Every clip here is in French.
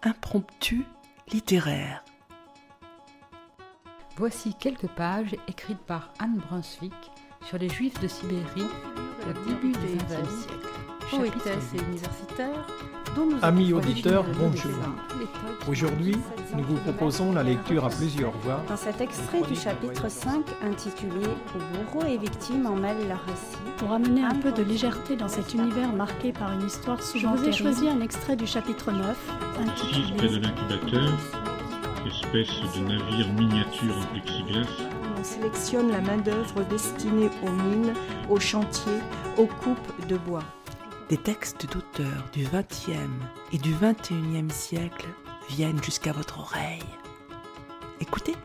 impromptu littéraire. Voici quelques pages écrites par Anne Brunswick sur les Juifs de Sibérie au début du XXe siècle. Poétesse et universitaire, dont nous Amis avons auditeurs, choisi bonjour. Aujourd'hui, nous vous proposons la lecture à plusieurs voix. Dans cet extrait du chapitre 5 intitulé « Où bourreaux et victimes en mêlent leur récit », pour amener un peu de légèreté dans cet univers marqué par une histoire souvent terrible, je vous ai choisi un extrait du chapitre 9 Assise près de l'incubateur, espèce de navire miniature en plexiglas. On sélectionne la main-d'œuvre destinée aux mines, aux chantiers, aux coupes de bois. Des textes d'auteurs du XXe et du XXIe siècle viennent jusqu'à votre oreille. Écoutez.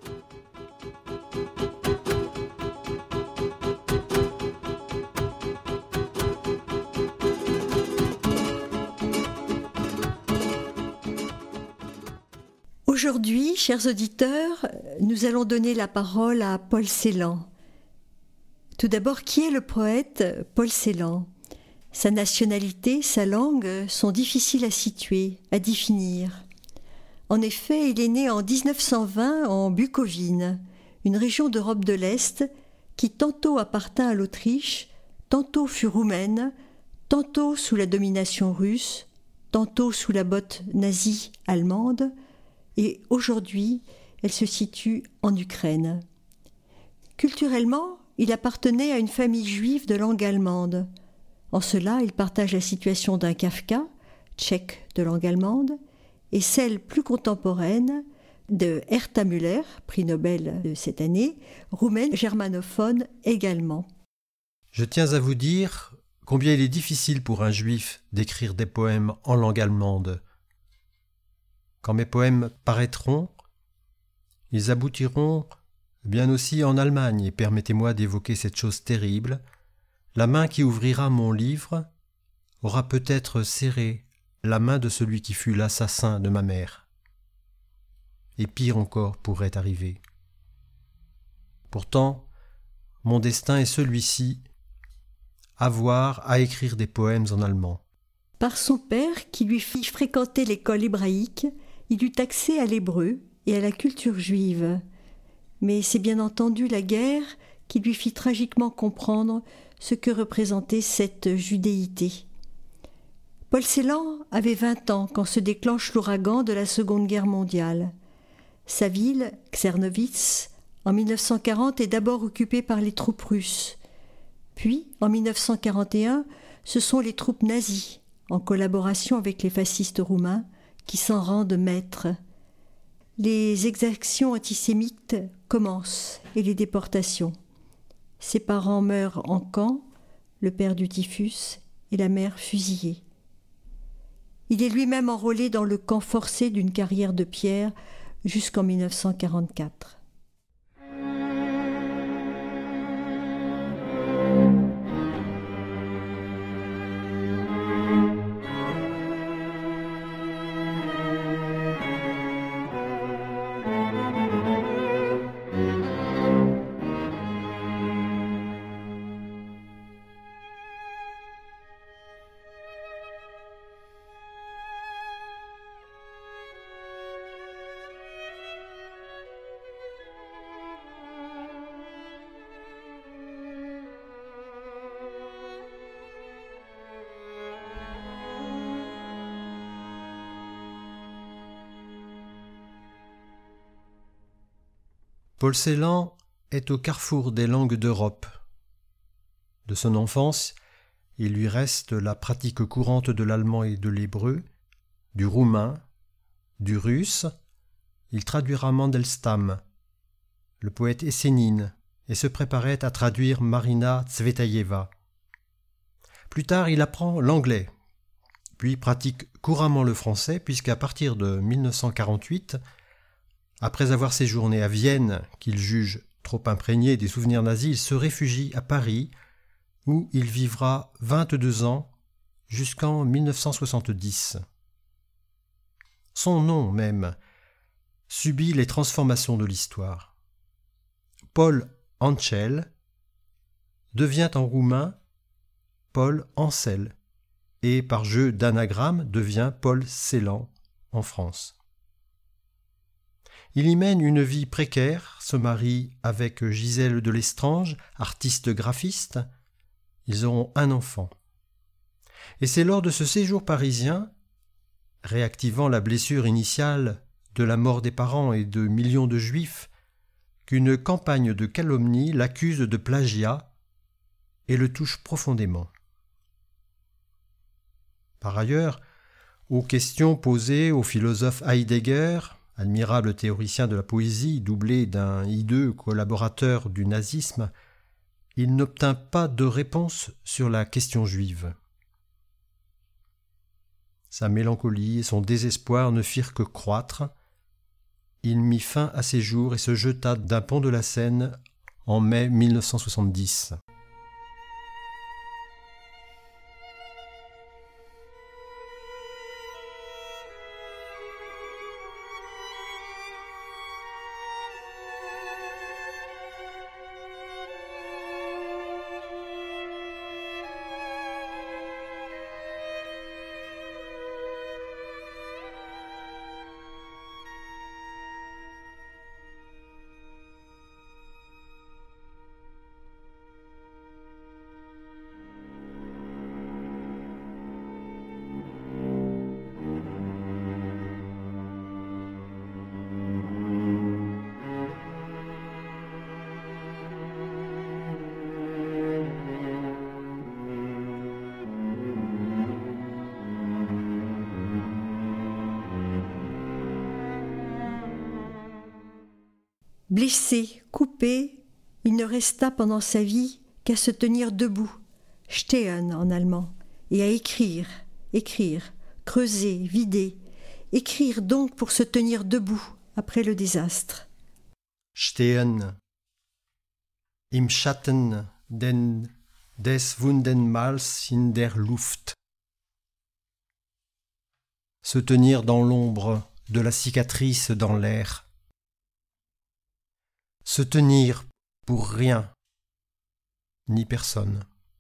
Aujourd'hui, chers auditeurs, nous allons donner la parole à Paul Celan. Tout d'abord, qui est le poète Paul Celan ? Sa nationalité, sa langue sont difficiles à situer, à définir. En effet, il est né en 1920 en Bucovine, une région d'Europe de l'Est qui tantôt appartint à l'Autriche, tantôt fut roumaine, tantôt sous la domination russe, tantôt sous la botte nazie allemande, et aujourd'hui, elle se situe en Ukraine. Culturellement, il appartenait à une famille juive de langue allemande. En cela, il partage la situation d'un Kafka, tchèque de langue allemande, et celle plus contemporaine de Herta Müller, prix Nobel de cette année, roumaine germanophone également. Je tiens à vous dire combien il est difficile pour un juif d'écrire des poèmes en langue allemande. Quand mes poèmes paraîtront, ils aboutiront bien aussi en Allemagne, et permettez-moi d'évoquer cette chose terrible. La main qui ouvrira mon livre aura peut-être serré la main de celui qui fut l'assassin de ma mère. Et pire encore pourrait arriver. Pourtant, mon destin est celui-ci, avoir à écrire des poèmes en allemand. Par son père, qui lui fit fréquenter l'école hébraïque, il eut accès à l'hébreu et à la culture juive. Mais c'est bien entendu la guerre qui lui fit tragiquement comprendre ce que représentait cette judéité. Paul Celan avait 20 ans quand se déclenche l'ouragan de la Seconde Guerre mondiale. Sa ville, Czernowitz, en 1940 est d'abord occupée par les troupes russes. Puis, en 1941, ce sont les troupes nazies, en collaboration avec les fascistes roumains, qui s'en rendent maîtres. Les exactions antisémites commencent et les déportations. Ses parents meurent en camp, le père du typhus et la mère fusillée. Il est lui-même enrôlé dans le camp forcé d'une carrière de pierre jusqu'en 1944. Paul Celan est au carrefour des langues d'Europe. De son enfance, il lui reste la pratique courante de l'allemand et de l'hébreu, du roumain, du russe. Il traduira Mandelstam, le poète essénine, et se préparait à traduire Marina Tsvetaïeva. Plus tard, il apprend l'anglais, puis pratique couramment le français, puisqu'à partir de 1948, après avoir séjourné à Vienne, qu'il juge trop imprégné des souvenirs nazis, il se réfugie à Paris, où il vivra 22 ans jusqu'en 1970. Son nom même subit les transformations de l'histoire. Paul Ancel devient en roumain Paul Ancel et par jeu d'anagramme devient Paul Celan en France. Il y mène une vie précaire, se marie avec Gisèle de Lestrange, artiste graphiste. Ils auront un enfant. Et c'est lors de ce séjour parisien, réactivant la blessure initiale de la mort des parents et de millions de Juifs, qu'une campagne de calomnie l'accuse de plagiat et le touche profondément. Par ailleurs, aux questions posées au philosophe Heidegger, admirable théoricien de la poésie, doublé d'un hideux collaborateur du nazisme, il n'obtint pas de réponse sur la question juive. Sa mélancolie et son désespoir ne firent que croître. Il mit fin à ses jours et se jeta d'un pont de la Seine en mai 1970. Blessé, coupé, il ne resta pendant sa vie qu'à se tenir debout, stehen en allemand, et à écrire, creuser, vider, écrire donc pour se tenir debout après le désastre. Stehen, im Schatten des Wundenmals in der Luft. Se tenir dans l'ombre de la cicatrice dans l'air. Se tenir pour rien, ni personne.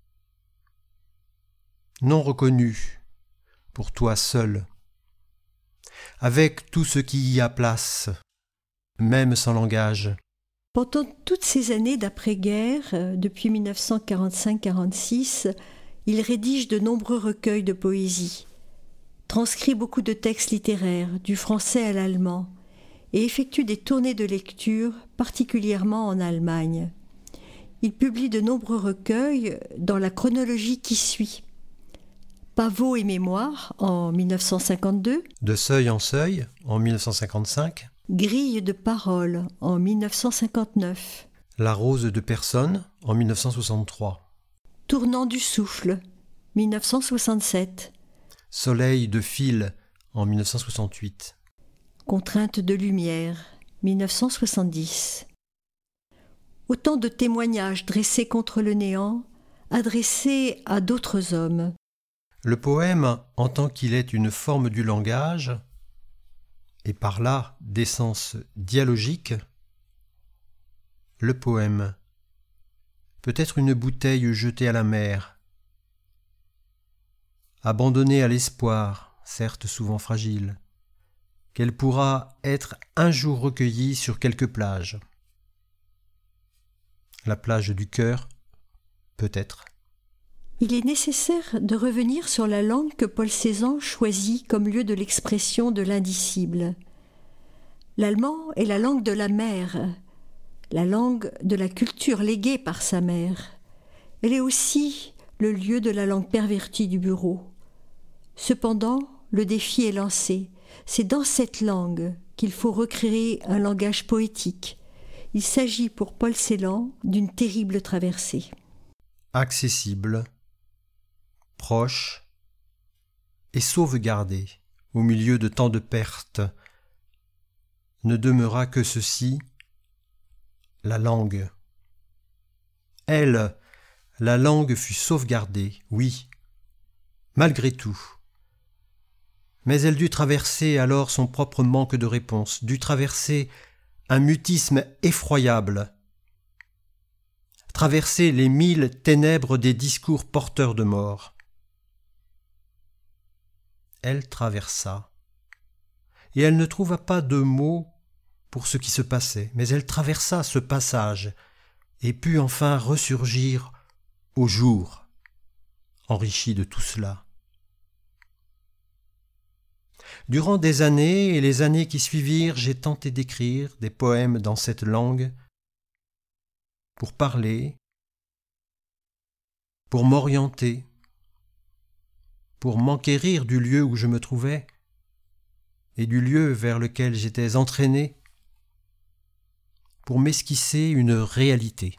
Non reconnu, pour toi seul, avec tout ce qui y a place, même sans langage. Pendant toutes ces années d'après-guerre, depuis 1945-46, il rédige de nombreux recueils de poésie, transcrit beaucoup de textes littéraires, du français à l'allemand, et effectue des tournées de lecture, particulièrement en Allemagne. Il publie de nombreux recueils dans la chronologie qui suit. Pavots et mémoires en 1952, De seuil en seuil en 1955, Grille de parole en 1959, La rose de personne en 1963, Tournant du souffle, 1967, Soleil de fil en 1968. Contrainte de lumière, 1970. Autant de témoignages dressés contre le néant, adressés à d'autres hommes. Le poème, en tant qu'il est une forme du langage, et par là d'essence dialogique, le poème peut être une bouteille jetée à la mer, abandonnée à l'espoir, certes souvent fragile, qu'elle pourra être un jour recueillie sur quelque plage. La plage du cœur, peut-être. Il est nécessaire de revenir sur la langue que Paul Celan choisit comme lieu de l'expression de l'indicible. L'allemand est la langue de la mère, la langue de la culture léguée par sa mère. Elle est aussi le lieu de la langue pervertie du bureau. Cependant, le défi est lancé. C'est dans cette langue qu'il faut recréer un langage poétique. Il s'agit pour Paul Celan d'une terrible traversée. Accessible, proche et sauvegardé au milieu de tant de pertes, ne demeura que ceci, la langue. Elle, la langue fut sauvegardée, oui, malgré tout. Mais elle dut traverser alors son propre manque de réponse, dut traverser un mutisme effroyable, traverser les 1000 ténèbres des discours porteurs de mort. Elle traversa, et elle ne trouva pas de mots pour ce qui se passait, mais elle traversa ce passage et put enfin ressurgir au jour, enrichie de tout cela. Durant des années et les années qui suivirent, j'ai tenté d'écrire des poèmes dans cette langue pour parler, pour m'orienter, pour m'enquérir du lieu où je me trouvais et du lieu vers lequel j'étais entraîné, pour m'esquisser une réalité.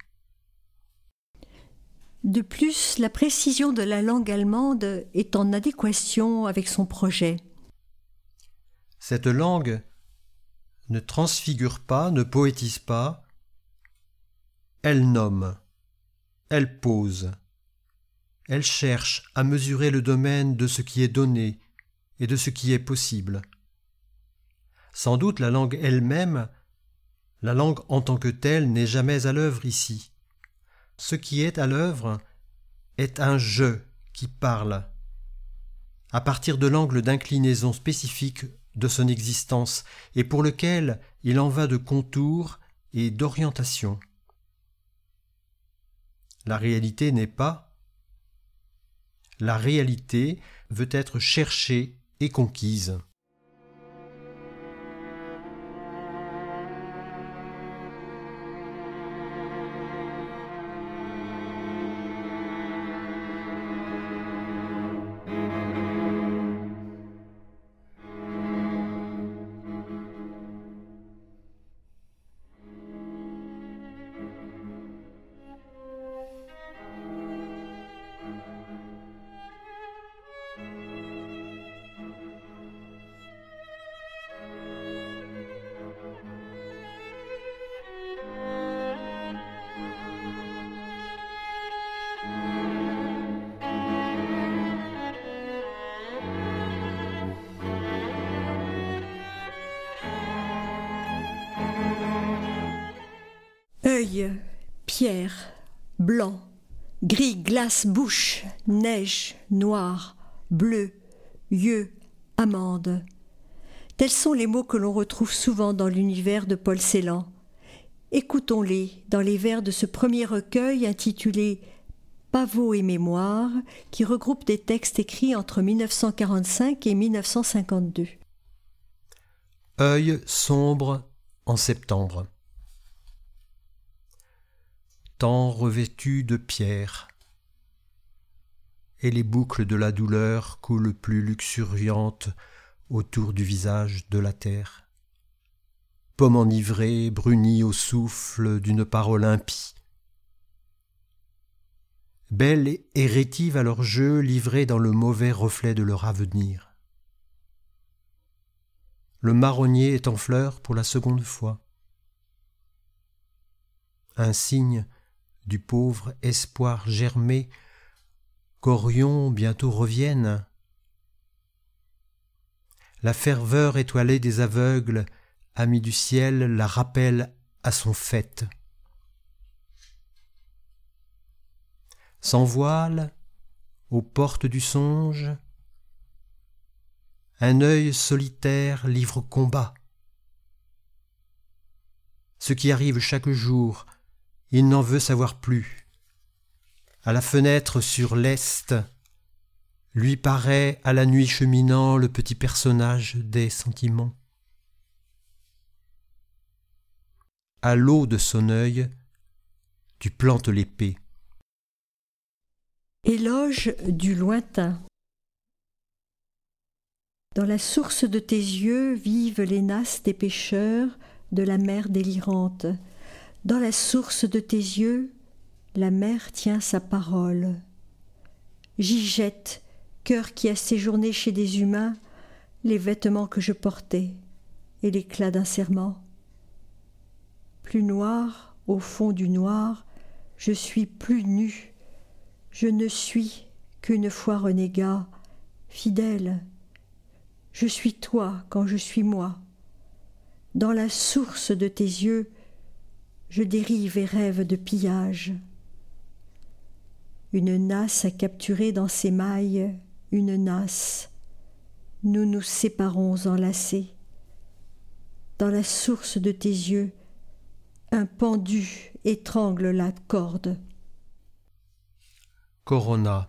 De plus, la précision de la langue allemande est en adéquation avec son projet. Cette langue ne transfigure pas, ne poétise pas, elle nomme, elle pose, elle cherche à mesurer le domaine de ce qui est donné et de ce qui est possible. Sans doute la langue elle-même, la langue en tant que telle n'est jamais à l'œuvre ici. Ce qui est à l'œuvre est un « je » qui parle, à partir de l'angle d'inclinaison spécifique de son existence et pour lequel il en va de contour et d'orientation. La réalité n'est pas. La réalité veut être cherchée et conquise. Œil, pierre, blanc, gris, glace, bouche, neige, noir, bleu, yeux, amande. Tels sont les mots que l'on retrouve souvent dans l'univers de Paul Celan. Écoutons-les dans les vers de ce premier recueil intitulé « Pavots et mémoires » qui regroupe des textes écrits entre 1945 et 1952. Œil sombre en septembre. Temps revêtu de pierre, et les boucles de la douleur coulent plus luxuriantes autour du visage de la terre. Pomme enivrée, brunie au souffle d'une parole impie. Belle et rétive à leur jeu, livrée dans le mauvais reflet de leur avenir. Le marronnier est en fleur pour la seconde fois. Un signe du pauvre espoir germé qu'Orion bientôt revienne. La ferveur étoilée des aveugles, amis du ciel, la rappelle à son faîte. Sans voile, aux portes du songe, un œil solitaire livre combat. Ce qui arrive chaque jour, il n'en veut savoir plus. À la fenêtre sur l'est, lui paraît à la nuit cheminant le petit personnage des sentiments. À l'eau de son œil, tu plantes l'épée. Éloge du lointain. Dans la source de tes yeux vivent les nasses des pêcheurs de la mer délirante. Dans la source de tes yeux, la mer tient sa parole. J'y jette, cœur qui a séjourné chez des humains, les vêtements que je portais et l'éclat d'un serment. Plus noir, au fond du noir, je suis plus nu. Je ne suis qu'une fois renégat, fidèle. Je suis toi quand je suis moi. Dans la source de tes yeux, je dérive et rêve de pillage. Une nasse a capturé dans ses mailles une nasse. Nous nous séparons enlacés. dans la source de tes yeux, un pendu étrangle la corde. Corona.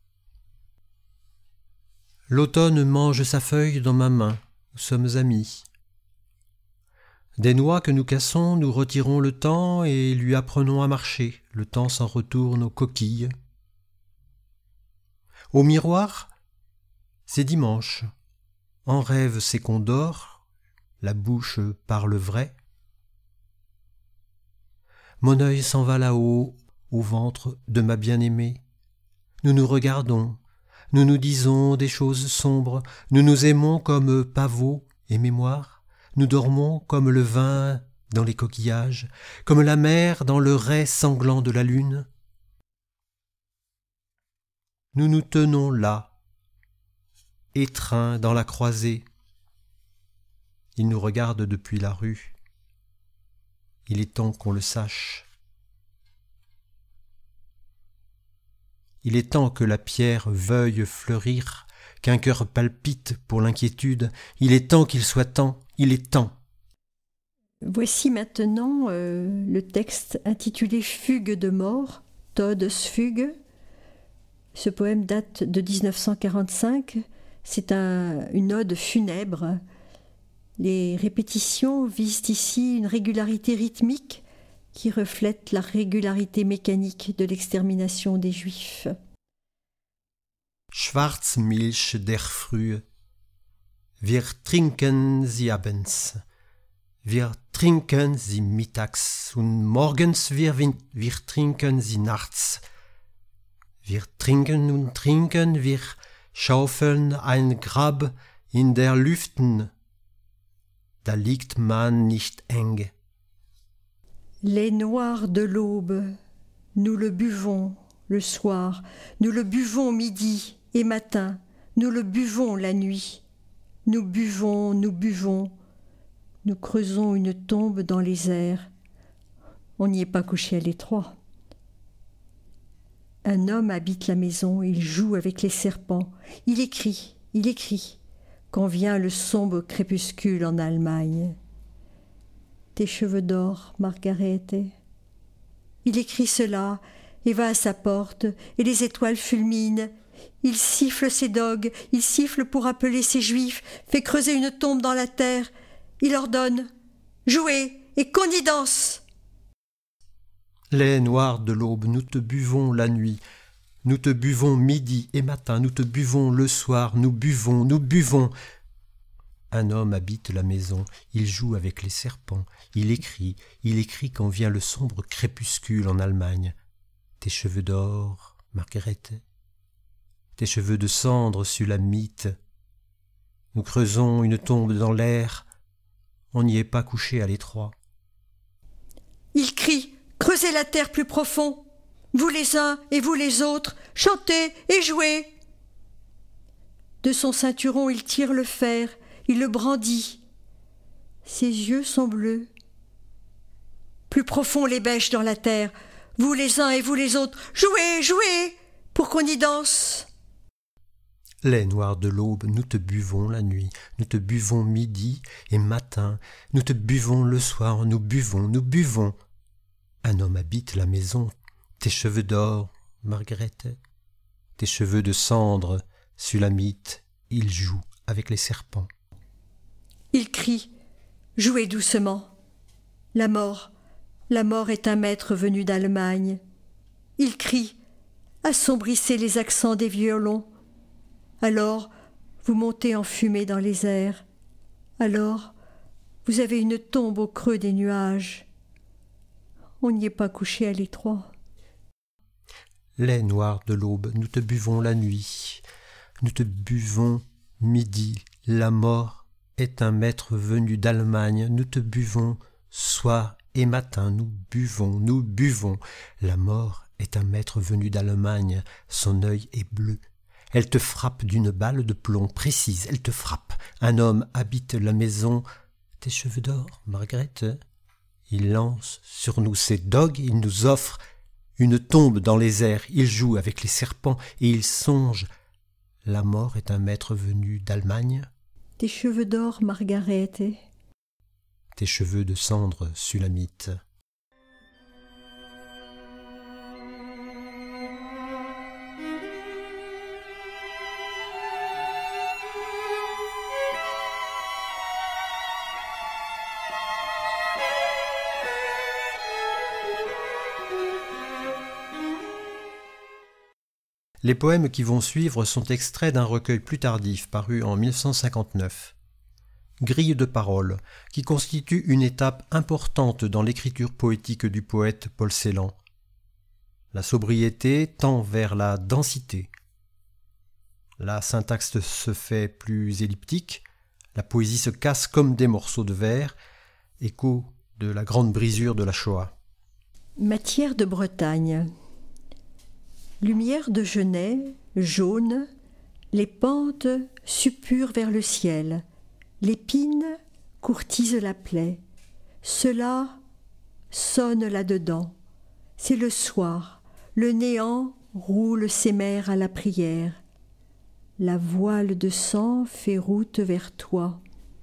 L'automne mange sa feuille dans ma main, nous sommes amis. Des noix que nous cassons, nous retirons le temps et lui apprenons à marcher, le temps s'en retourne aux coquilles. Au miroir, c'est dimanche, en rêve c'est qu'on dort, la bouche parle vrai. Mon œil s'en va là-haut, au ventre de ma bien-aimée. Nous nous regardons, nous nous disons des choses sombres, nous nous aimons comme pavots et mémoires, nous dormons comme le vin dans les coquillages, comme la mer dans le rai sanglant de la lune. Nous nous tenons là, étreints dans la croisée. Il nous regarde depuis la rue. Il est temps qu'on le sache. Il est temps que la pierre veuille fleurir, qu'un cœur palpite pour l'inquiétude. Il est temps qu'il soit temps, il est temps. Voici maintenant le texte intitulé « Fugue de mort », Todesfuge. Ce poème date de 1945. C'est une ode funèbre. Les répétitions visent ici une régularité rythmique qui reflète la régularité mécanique de l'extermination des Juifs. Schwarzmilch der Frühe. Wir trinken sie abends. Wir trinken sie mittags und morgens wir trinken sie nachts. Wir trinken und trinken, wir schaufeln ein Grab in der Lüften. Da liegt man nicht eng. Les noirs de l'aube, nous le buvons le soir, nous le buvons midi et matin, nous le buvons la nuit. Nous buvons, nous creusons une tombe dans les airs. On n'y est pas couché à l'étroit. Un homme habite la maison, il joue avec les serpents, il écrit, quand vient le sombre crépuscule en Allemagne. Tes cheveux d'or, Margarete. Il écrit cela et va à sa porte, et les étoiles fulminent. Il siffle ses dogues, il siffle pour appeler ses juifs, fait creuser une tombe dans la terre. Il ordonne « Jouez et qu'on y danse !» Les noirs de l'aube, nous te buvons la nuit, nous te buvons midi et matin, nous te buvons le soir, nous buvons. Un homme habite la maison, il joue avec les serpents, il écrit quand vient le sombre crépuscule en Allemagne. Tes cheveux d'or, Margarete, tes cheveux de cendre sulamite. Nous creusons une tombe dans l'air, on n'y est pas couché à l'étroit. Il crie, creusez la terre plus profond, vous les uns et vous les autres, chantez et jouez. De son ceinturon il tire le fer, il le brandit. Ses yeux sont bleus. Plus profond les bêches dans la terre, vous les uns et vous les autres, jouez, pour qu'on y danse. Les noirs de l'aube, nous te buvons la nuit, nous te buvons midi et matin, nous te buvons le soir, nous buvons. Un homme habite la maison, tes cheveux d'or, Margarete, tes cheveux de cendre, Sulamite, il joue avec les serpents. Il crie, jouez doucement. La mort est un maître venu d'Allemagne. Il crie, assombrissez les accents des violons. Alors, vous montez en fumée dans les airs. Alors, vous avez une tombe au creux des nuages. On n'y est pas couché à l'étroit. Les noirs de l'aube, nous te buvons la nuit, nous te buvons midi, la mort est un maître venu d'Allemagne, nous te buvons soir et matin, nous buvons. La mort est un maître venu d'Allemagne, son œil est bleu. Elle te frappe d'une balle de plomb précise, elle te frappe. Un homme habite la maison, tes cheveux d'or, Margarete. Il lance sur nous ses dogues, il nous offre une tombe dans les airs, il joue avec les serpents et il songe. La mort est un maître venu d'Allemagne. Tes cheveux d'or, Margarete. tes cheveux de cendre sulamite. Les poèmes qui vont suivre sont extraits d'un recueil plus tardif paru en 1959. Grille de paroles, qui constitue une étape importante dans l'écriture poétique du poète Paul Celan. La sobriété tend vers la densité. La syntaxe se fait plus elliptique, la poésie se casse comme des morceaux de verre, écho de la grande brisure de la Shoah. Matière de Bretagne. Lumière de genêt, jaune, les pentes suppurent vers le ciel, l'épine courtise la plaie. Cela sonne là-dedans, c'est le soir, le néant roule ses mers à la prière. La voile de sang fait route vers toi.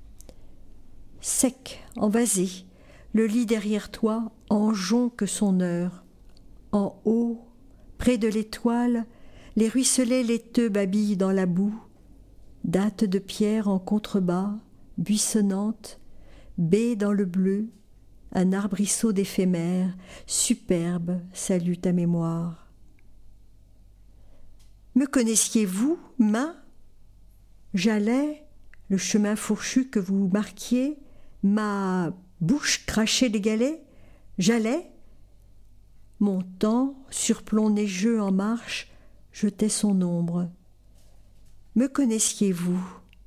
Sec, envasé, le lit derrière toi enjonque son heure. En haut, près de l'étoile, les ruisselets laiteux babillent dans la boue, dattes de pierre en contrebas, buissonnantes, baie dans le bleu, un arbrisseau d'éphémère, superbe, salue ta mémoire. Me connaissiez-vous, main ? J'allais, le chemin fourchu que vous marquiez, ma bouche crachait des galets, j'allais. Montant, surplomb neigeux en marche, jetait son ombre. Me connaissiez-vous ?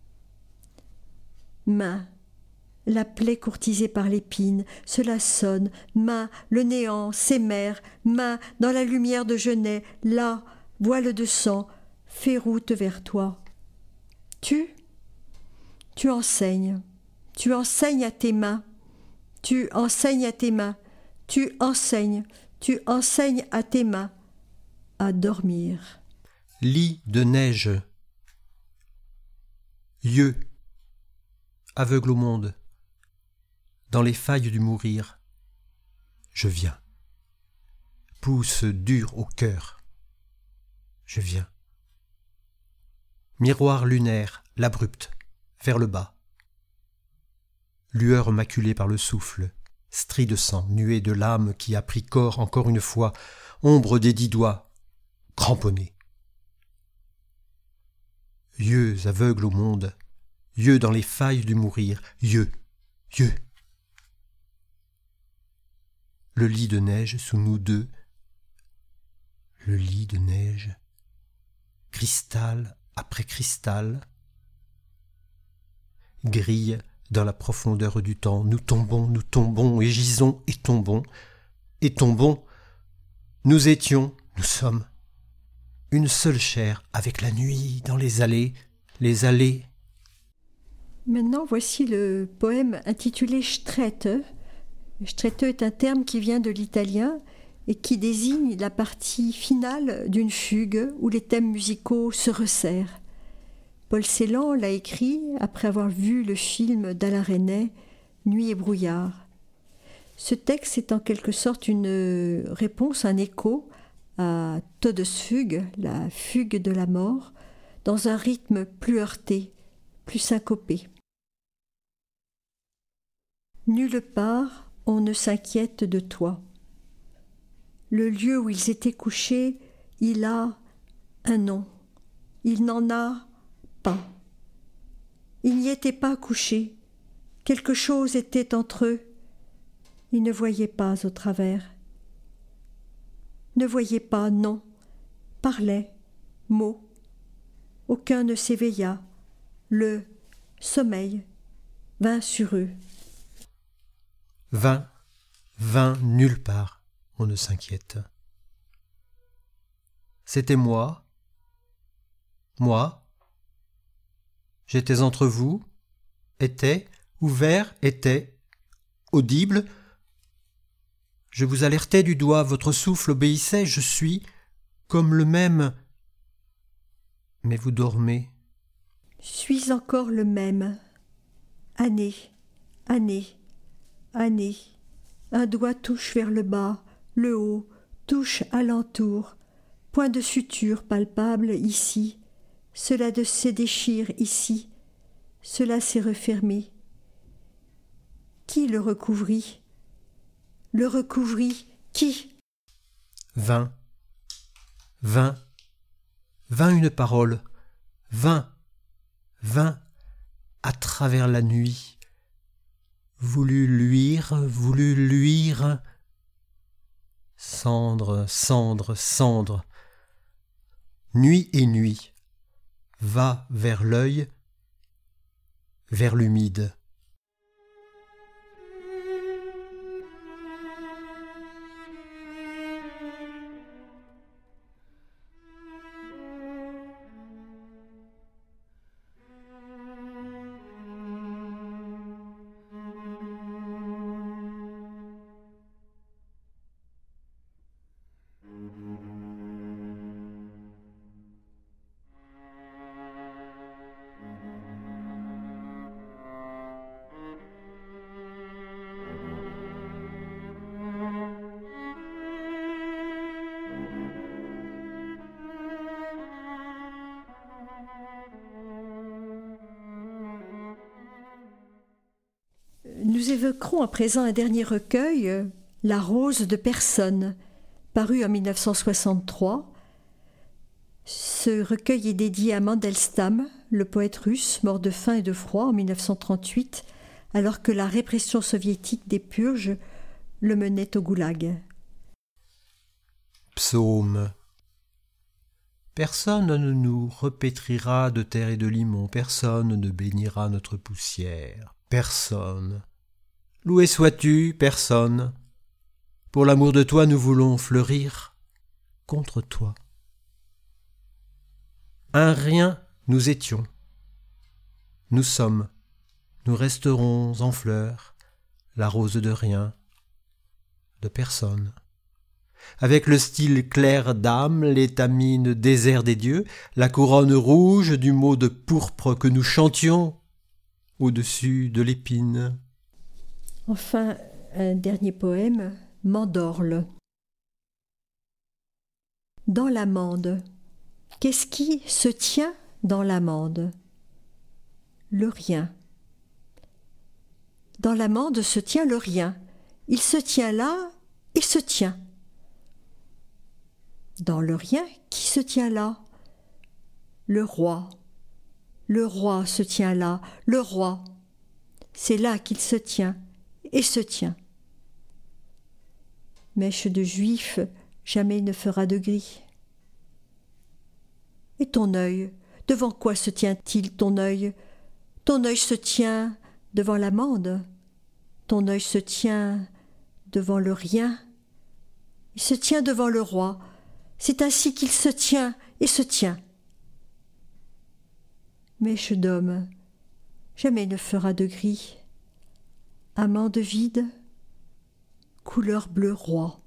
Main, la plaie courtisée par l'épine, cela sonne, main, le néant, ses mers, main, dans la lumière de genêt, là, voile de sang, fais route vers toi. Tu enseignes à tes mains, tu enseignes à tes mains, tu enseignes à tes mains à dormir. Lit de neige. Yeux, aveugle au monde, dans les failles du mourir, je viens. Pouce dur au cœur, je viens. Miroir lunaire, l'abrupte, vers le bas. Lueur maculée par le souffle, strie de sang, nuée de l'âme qui a pris corps encore une fois, ombre des 10 doigts, cramponnée. Yeux aveugles au monde, yeux dans les failles du mourir, yeux. Le lit de neige sous nous deux, le lit de neige, cristal après cristal, grille dans la profondeur du temps, nous tombons, et gisons, et tombons, nous étions, nous sommes, une seule chair avec la nuit dans les allées. Maintenant, voici le poème intitulé Strette. Strette est un terme qui vient de l'italien et qui désigne la partie finale d'une fugue où les thèmes musicaux se resserrent. Paul Celan l'a écrit après avoir vu le film d'Alain Resnais, Nuit et brouillard. Ce texte est en quelque sorte une réponse, un écho à Todesfuge, la fugue de la mort, dans un rythme plus heurté, plus syncopé. Nulle part on ne s'inquiète de toi. Le lieu où ils étaient couchés, il a un nom. Il n'en a pas. Ils n'y étaient pas couchés. Quelque chose était entre eux. Ils ne voyaient pas au travers. Ne voyaient pas, non. Parlaient, mots. Aucun ne s'éveilla. Le sommeil vint sur eux. Vint nulle part, on ne s'inquiète. C'était moi. J'étais entre vous, était, ouvert, était, audible. Je vous alertais du doigt, votre souffle obéissait, je suis comme le même. Mais vous dormez. Suis encore le même. Année, année. Un doigt touche vers le bas, le haut, touche alentour. Point de suture palpable ici. Cela se déchire ici. Cela s'est refermé. Qui le recouvrit? Le recouvrit qui? Vint une parole, vint à travers la nuit, voulut luire, cendre, nuit et nuit, va vers l'œil, vers l'humide. Nous évoquerons à présent un dernier recueil, La rose de personne, paru en 1963. Ce recueil est dédié à Mandelstam, le poète russe, mort de faim et de froid en 1938, alors que la répression soviétique des purges le menait au goulag. Psaume. Personne ne nous repétrira de terre et de limon, personne ne bénira notre poussière, personne. Loué sois-tu, personne. Pour l'amour de toi, nous voulons fleurir contre toi. Un rien nous étions. Nous sommes, nous resterons en fleurs, la rose de rien, de personne. Avec le style clair d'âme, l'étamine désert des dieux, la couronne rouge du mot de pourpre que nous chantions au-dessus de l'épine. Enfin, un dernier poème, Mandorle. Dans l'amande, qu'est-ce qui se tient dans l'amande? Le rien. Dans l'amande se tient le rien. Il se tient là et se tient. Dans le rien, qui se tient là? Le roi. Le roi se tient là, le roi. C'est là qu'il se tient et se tient. Mèche de juif, jamais ne fera de gris. Et ton œil, devant quoi se tient-il ton œil? Ton œil se tient devant l'amande. Ton œil se tient devant le rien. Il se tient devant le roi. C'est ainsi qu'il se tient et se tient. Mèche d'homme, jamais ne fera de gris. Amande vide, couleur bleu roi.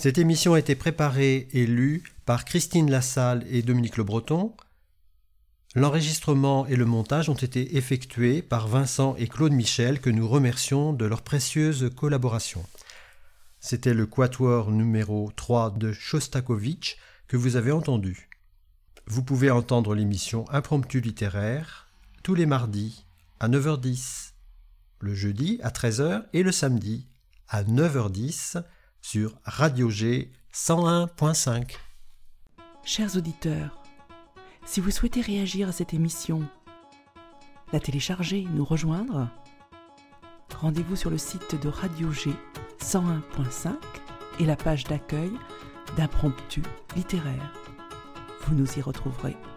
Cette émission a été préparée et lue par Christine Lassalle et Dominique Le Breton. L'enregistrement et le montage ont été effectués par Vincent et Claude Michel, que nous remercions de leur précieuse collaboration. C'était le quatuor numéro 3 de Shostakovich que vous avez entendu. Vous pouvez entendre l'émission Impromptu littéraire tous les mardis à 9h10, le jeudi à 13h et le samedi à 9h10 sur Radio G 101.5. Chers auditeurs, si vous souhaitez réagir à cette émission, la télécharger, nous rejoindre, rendez-vous sur le site de Radio G 101.5 et la page d'accueil d'Impromptu littéraire. Vous nous y retrouverez.